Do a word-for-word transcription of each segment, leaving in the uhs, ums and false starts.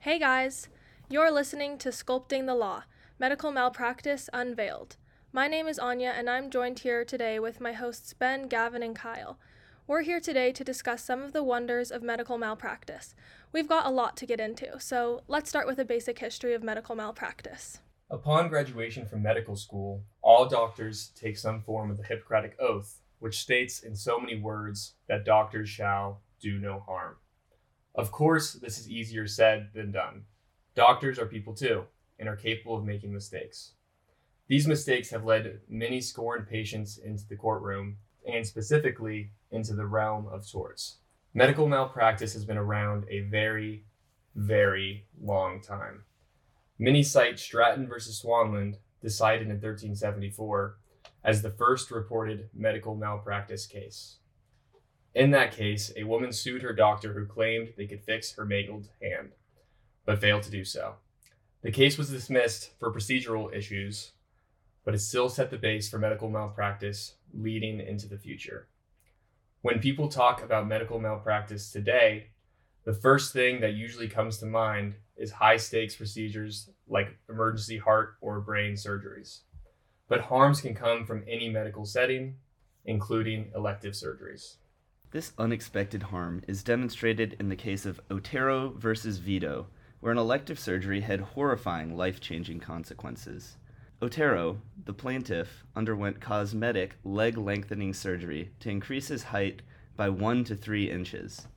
Hey guys! You're listening to Sculpting the Law, Medical Malpractice Unveiled. My name is Anya and I'm joined here today with my hosts Ben, Gavin, and Kyle. We're here today to discuss some of the wonders of medical malpractice. We've got a lot to get into, so let's start with a basic history of medical malpractice. Upon graduation from medical school, all doctors take some form of the Hippocratic Oath, which states in so many words that doctors shall do no harm. Of course, this is easier said than done. Doctors are people too, and are capable of making mistakes. These mistakes have led many scorned patients into the courtroom, and specifically into the realm of torts. Medical malpractice has been around a very, very long time. Many cite Stratton versus Swanland, decided in thirteen seventy-four, as the first reported medical malpractice case. In that case, a woman sued her doctor who claimed they could fix her mangled hand, but failed to do so. The case was dismissed for procedural issues, but it still set the base for medical malpractice leading into the future. When people talk about medical malpractice today, the first thing that usually comes to mind is high-stakes procedures like emergency heart or brain surgeries. But harms can come from any medical setting, including elective surgeries. This unexpected harm is demonstrated in the case of Otero versus Vito, where an elective surgery had horrifying life-changing consequences. Otero, the plaintiff, underwent cosmetic leg-lengthening surgery to increase his height by one to three inches.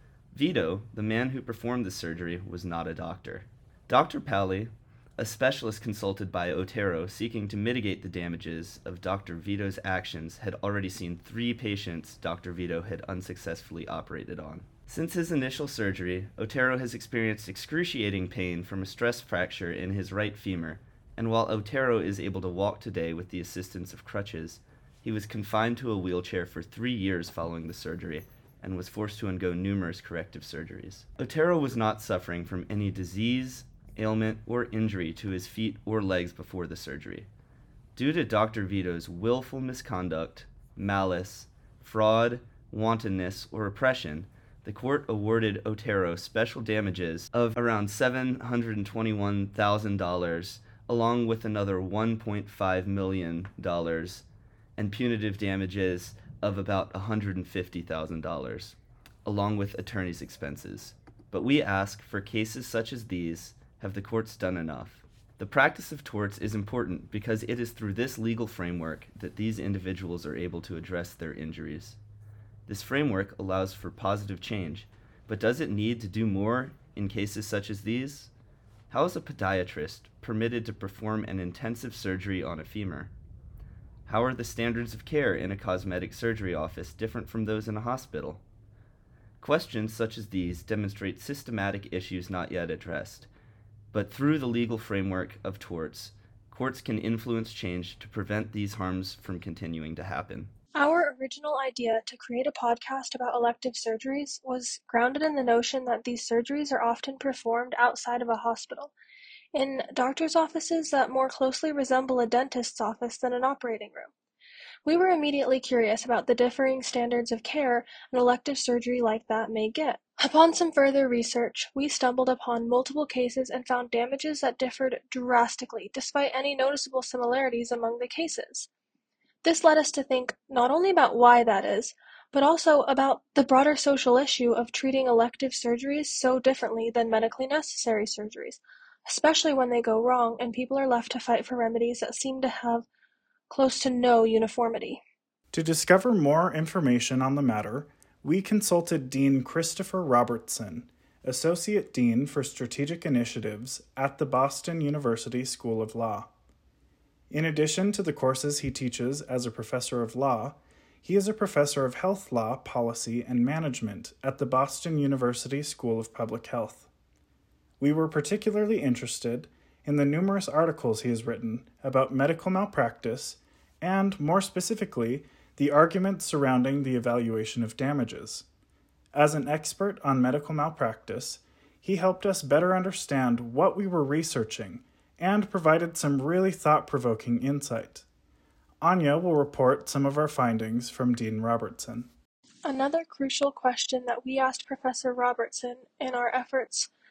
Vito, the man who performed the surgery, was not a doctor. Doctor Pally, a specialist consulted by Otero seeking to mitigate the damages of Doctor Vito's actions, had already seen three patients Doctor Vito had unsuccessfully operated on. Since his initial surgery, Otero has experienced excruciating pain from a stress fracture in his right femur, and while Otero is able to walk today with the assistance of crutches, he was confined to a wheelchair for three years following the surgery, and was forced to undergo numerous corrective surgeries. Otero was not suffering from any disease, ailment, or injury to his feet or legs before the surgery. Due to Doctor Vito's willful misconduct, malice, fraud, wantonness, or oppression, the court awarded Otero special damages of around seven hundred twenty-one thousand dollars, along with another one point five million dollars, and punitive damages of about one hundred fifty thousand dollars, along with attorney's expenses. But we ask, for cases such as these, have the courts done enough? The practice of torts is important because it is through this legal framework that these individuals are able to address their injuries. This framework allows for positive change, but does it need to do more in cases such as these? How is a podiatrist permitted to perform an intensive surgery on a femur? How are the standards of care in a cosmetic surgery office different from those in a hospital? Questions such as these demonstrate systematic issues not yet addressed, but through the legal framework of torts, courts can influence change to prevent these harms from continuing to happen. Our original idea to create a podcast about elective surgeries was grounded in the notion that these surgeries are often performed outside of a hospital, in doctors' offices that more closely resemble a dentist's office than an operating room. We were immediately curious about the differing standards of care an elective surgery like that may get. Upon some further research, we stumbled upon multiple cases and found damages that differed drastically, despite any noticeable similarities among the cases. This led us to think not only about why that is, but also about the broader social issue of treating elective surgeries so differently than medically necessary surgeries, especially when they go wrong and people are left to fight for remedies that seem to have close to no uniformity. To discover more information on the matter, we consulted Dean Christopher Robertson, Associate Dean for Strategic Initiatives at the Boston University School of Law. In addition to the courses he teaches as a professor of law, he is a professor of health law, policy, and management at the Boston University School of Public Health. We were particularly interested in the numerous articles he has written about medical malpractice and, more specifically, the arguments surrounding the evaluation of damages. As an expert on medical malpractice, he helped us better understand what we were researching and provided some really thought-provoking insight. Anya will report some of our findings from Dean Robertson. Another crucial question that we asked Professor Robertson in our efforts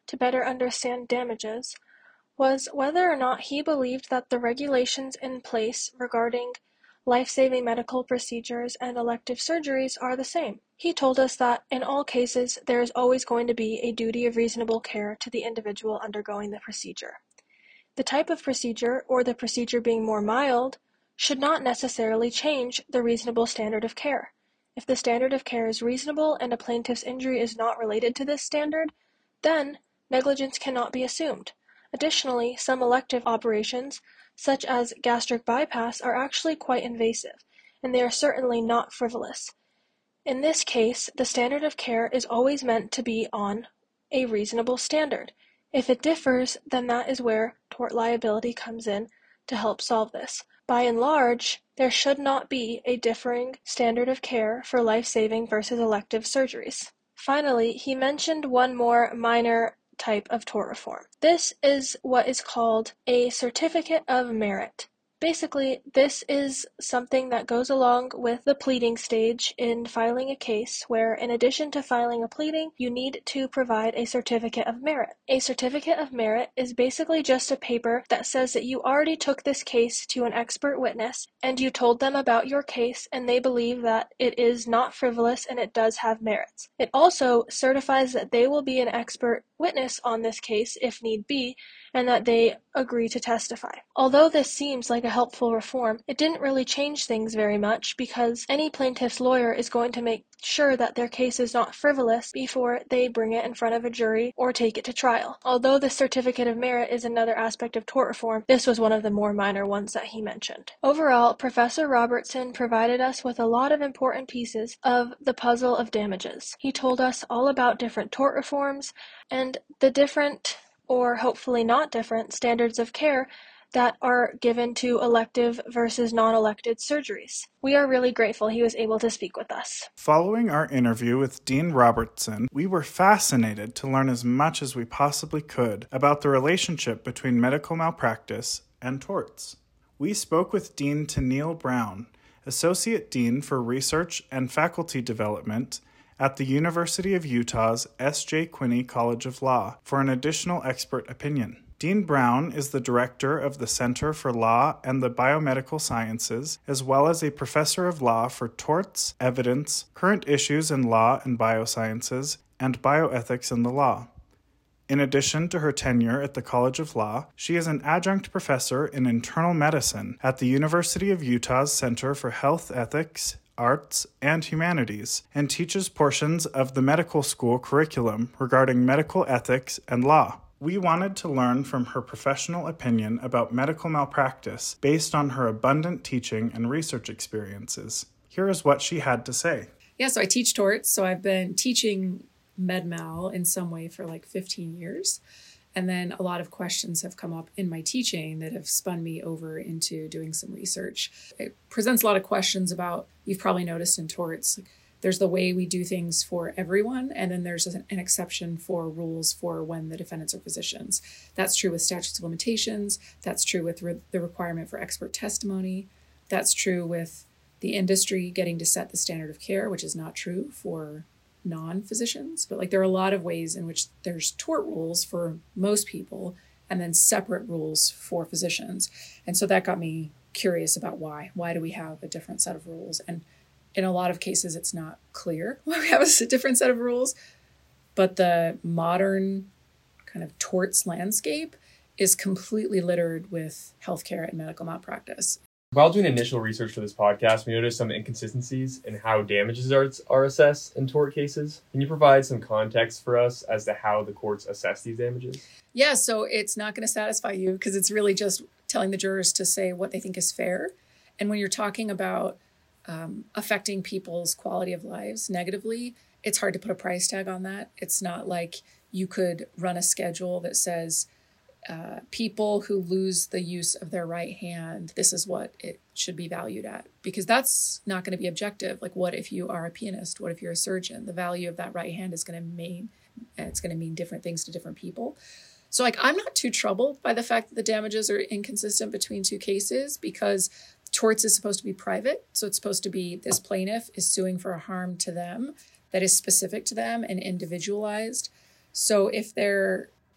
to better understand damages was whether or not he believed that the regulations in place regarding life-saving medical procedures and elective surgeries are the same. He told us that in all cases there is always going to be a duty of reasonable care to the individual undergoing the procedure. The type of procedure, or the procedure being more mild, should not necessarily change the reasonable standard of care. If the standard of care is reasonable and a plaintiff's injury is not related to this standard, then negligence cannot be assumed. Additionally, some elective operations, such as gastric bypass, are actually quite invasive, and they are certainly not frivolous. In this case, the standard of care is always meant to be on a reasonable standard. If it differs, then that is where tort liability comes in to help solve this. By and large, there should not be a differing standard of care for life-saving versus elective surgeries. Finally, he mentioned one more minor type of tort reform. This is what is called a certificate of merit. Basically, this is something that goes along with the pleading stage in filing a case, where in addition to filing a pleading, you need to provide a certificate of merit. A certificate of merit is basically just a paper that says that you already took this case to an expert witness and you told them about your case and they believe that it is not frivolous and it does have merits. It also certifies that they will be an expert witness on this case if need be, and that they agree to testify. Although this seems like a helpful reform, it didn't really change things very much because any plaintiff's lawyer is going to make sure that their case is not frivolous before they bring it in front of a jury or take it to trial. Although the certificate of merit is another aspect of tort reform, this was one of the more minor ones that he mentioned. Overall, Professor Robertson provided us with a lot of important pieces of the puzzle of damages. He told us all about different tort reforms and the different, or hopefully not different, standards of care that are given to elective versus non-elective surgeries. We are really grateful he was able to speak with us. Following our interview with Dean Robertson, we were fascinated to learn as much as we possibly could about the relationship between medical malpractice and torts. We spoke with Dean Tennille Brown, Associate Dean for Research and Faculty Development at the University of Utah's S J Quinney College of Law, for an additional expert opinion. Dean Brown is the director of the Center for Law and the Biomedical Sciences, as well as a professor of law for torts, evidence, current issues in law and biosciences, and bioethics in the law. In addition to her tenure at the College of Law, she is an adjunct professor in internal medicine at the University of Utah's Center for Health Ethics, Arts, and Humanities, and teaches portions of the medical school curriculum regarding medical ethics and law. We wanted to learn from her professional opinion about medical malpractice based on her abundant teaching and research experiences. Here is what she had to say. Yeah, so I teach torts, so I've been teaching MedMal in some way for like fifteen years. And then a lot of questions have come up in my teaching that have spun me over into doing some research. It presents a lot of questions about, you've probably noticed in torts, there's the way we do things for everyone, and then there's an, an exception for rules for when the defendants are physicians. That's true with statutes of limitations. That's true with re- the requirement for expert testimony. That's true with the industry getting to set the standard of care, which is not true for non-physicians. But like there are a lot of ways in which there's tort rules for most people and then separate rules for physicians. And so that got me curious about why. Why do we have a different set of rules? And in a lot of cases, it's not clear why we have a different set of rules, but the modern kind of torts landscape is completely littered with healthcare and medical malpractice. While doing initial research for this podcast, we noticed some inconsistencies in how damages are, are assessed in tort cases. Can you provide some context for us as to how the courts assess these damages? Yeah, so it's not going to satisfy you because it's really just telling the jurors to say what they think is fair. And when you're talking about um, affecting people's quality of lives negatively, it's hard to put a price tag on that. It's not like you could run a schedule that says, Uh, people who lose the use of their right hand, this is what it should be valued at, because that's not going to be objective. Like, what if you are a pianist? What if you're a surgeon? The value of that right hand is going to mean, it's going to mean different things to different people. So like, I'm not too troubled by the fact that the damages are inconsistent between two cases, because torts is supposed to be private. So it's supposed to be this plaintiff is suing for a harm to them that is specific to them and individualized. So if they're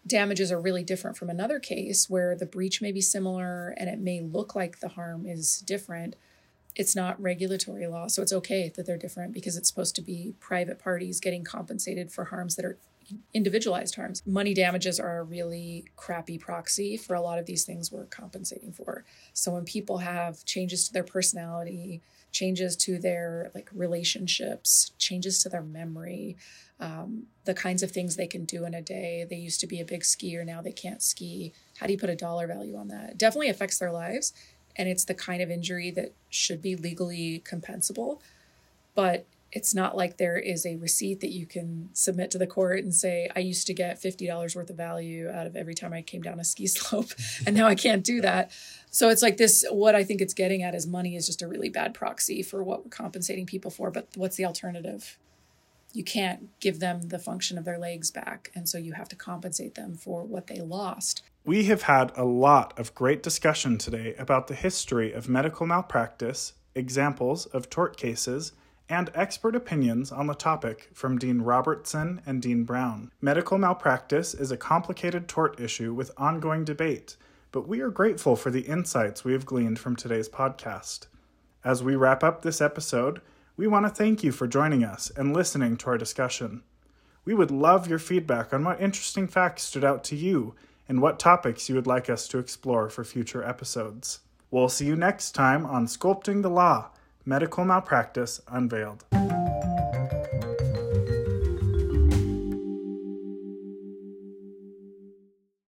damages are really different from another case where the breach may be similar and it may look like the harm is different. It's not regulatory law, so it's okay that they're different because it's supposed to be private parties getting compensated for harms that are individualized harms. Money damages are a really crappy proxy for a lot of these things we're compensating for. So when people have changes to their personality, changes to their like relationships, changes to their memory, um, the kinds of things they can do in a day. They used to be a big skier, now they can't ski. How do you put a dollar value on that? It definitely affects their lives. And it's the kind of injury that should be legally compensable. But it's not like there is a receipt that you can submit to the court and say, I used to get fifty dollars worth of value out of every time I came down a ski slope, and now I can't do that. So it's like this, what I think it's getting at is money is just a really bad proxy for what we're compensating people for. But what's the alternative? You can't give them the function of their legs back. And so you have to compensate them for what they lost. We have had a lot of great discussion today about the history of medical malpractice, examples of tort cases, and expert opinions on the topic from Dean Robertson and Dean Brown. Medical malpractice is a complicated tort issue with ongoing debate, but we are grateful for the insights we have gleaned from today's podcast. As we wrap up this episode, we want to thank you for joining us and listening to our discussion. We would love your feedback on what interesting facts stood out to you and what topics you would like us to explore for future episodes. We'll see you next time on Sculpting the Law, Medical Malpractice Unveiled.